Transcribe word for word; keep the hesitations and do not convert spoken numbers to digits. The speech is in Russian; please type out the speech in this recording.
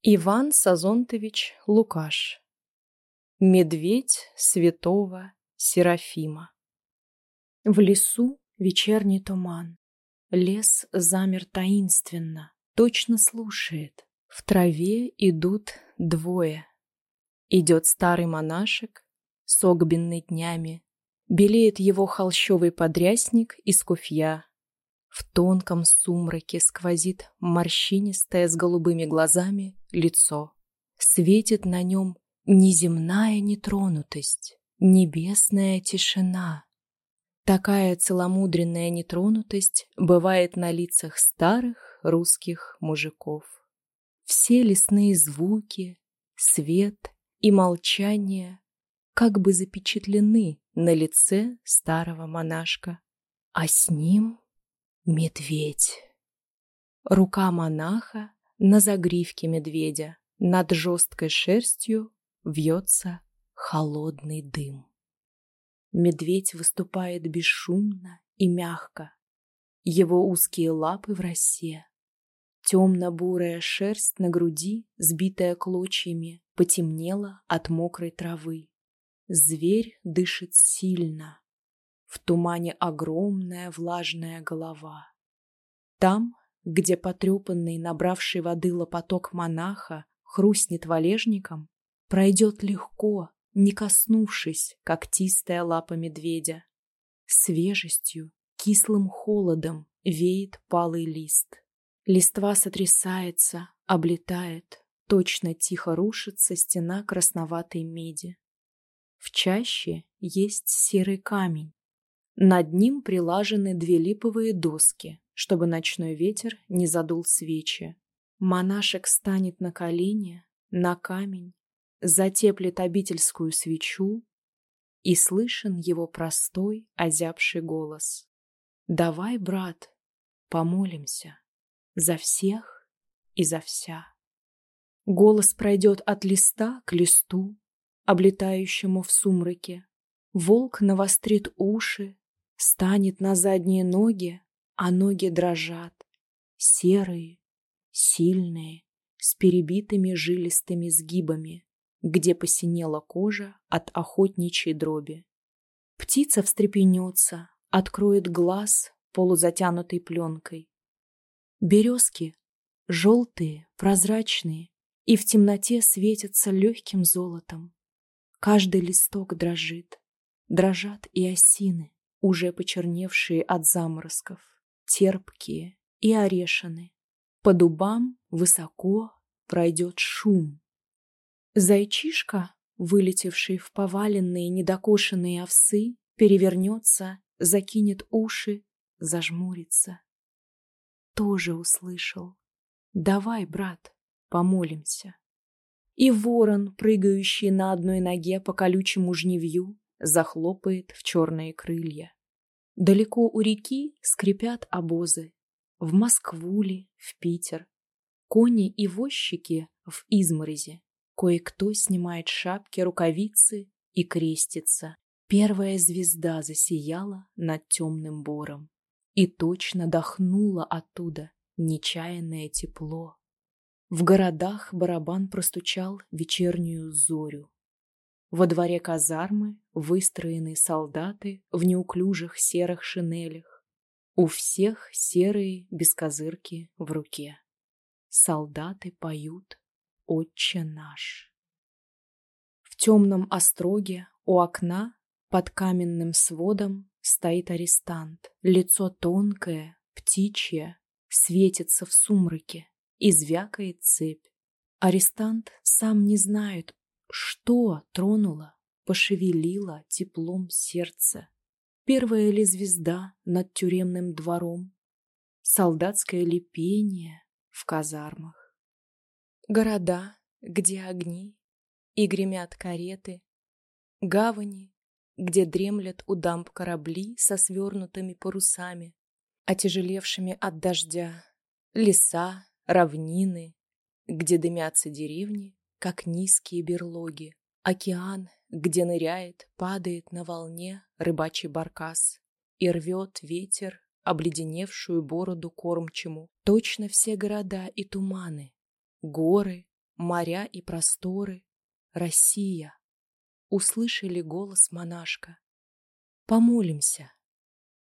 Иван Сазонтович Лукаш. Медведь святого Серафима. В лесу вечерний туман. Лес замер таинственно, точно слушает. В траве идут двое. Идет старый монашек, согбенный днями. Белеет его холщовый подрясник из куфья. В тонком сумраке сквозит морщинистое с голубыми глазами лицо. Светит на нем неземная нетронутость, небесная тишина. Такая целомудренная нетронутость бывает на лицах старых русских мужиков. Все лесные звуки, свет и молчание как бы запечатлены на лице старого монашка, а с ним медведь. Рука монаха на загривке медведя, над жесткой шерстью вьется холодный дым. Медведь выступает бесшумно и мягко, его узкие лапы в росе. Темно-бурая шерсть на груди, сбитая клочьями, потемнела от мокрой травы. Зверь дышит сильно. В тумане огромная влажная голова. Там, где потрепанный, набравший воды лопоток монаха хрустнет валежником, пройдет легко, не коснувшись, когтистая лапа медведя. Свежестью, кислым холодом веет палый лист. Листва сотрясается, облетает, точно тихо рушится стена красноватой меди. В чаще есть серый камень. Над ним прилажены две липовые доски, чтобы ночной ветер не задул свечи. Монашек станет на колени, на камень, затеплит обительскую свечу, и слышен его простой, озябший голос. «Давай, брат, помолимся за всех и за вся». Голос пройдет от листа к листу, облетающему в сумраке. Волк навострит уши, станет на задние ноги, а ноги дрожат, серые, сильные, с перебитыми жилистыми сгибами, где посинела кожа от охотничьей дроби. Птица встрепенется, откроет глаз, полузатянутый пленкой. Березки, желтые, прозрачные, и в темноте светятся легким золотом. Каждый листок дрожит, дрожат и осины, уже почерневшие от заморозков, терпкие и орешаны. По дубам высоко пройдет шум. Зайчишка, вылетевший в поваленные недокошенные овсы, перевернется, закинет уши, зажмурится. Тоже услышал. «Давай, брат, помолимся». И ворон, прыгающий на одной ноге по колючему жнивью, захлопает в черные крылья. Далеко у реки скрипят обозы. В Москву ли, в Питер. Кони и возчики в изморози. Кое-кто снимает шапки, рукавицы и крестится. Первая звезда засияла над темным бором. И точно дохнуло оттуда нечаянное тепло. В городах барабан простучал вечернюю зорю. Во дворе казармы выстроены солдаты в неуклюжих серых шинелях. У всех серые бескозырки в руке. Солдаты поют «Отче наш». В темном остроге у окна под каменным сводом стоит арестант. Лицо тонкое, птичье, светится в сумраке и звякает цепь. Арестант сам не знает, что тронуло, пошевелило теплом сердца. Первая ли звезда над тюремным двором, солдатское ли пение в казармах. Города, где огни и гремят кареты, гавани, где дремлят у дамб корабли со свернутыми парусами, отяжелевшими от дождя, леса, равнины, где дымятся деревни, как низкие берлоги, океан, где ныряет, падает на волне рыбачий баркас и рвет ветер обледеневшую бороду кормчему. Точно все города и туманы, горы, моря и просторы, Россия, услышали голос монашка. Помолимся,